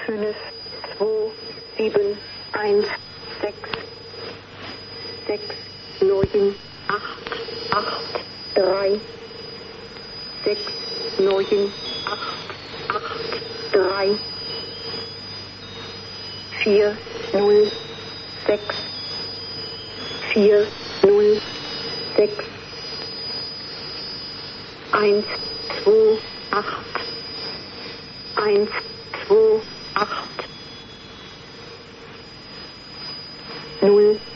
5, 2, 7, 1, 6, 6, 9, 8, 8, 3, 6, 9, 8, 8, 3, 4, 0, 6, 4, 0, 6, 1, 2, 8, 1, 2, 8, 0,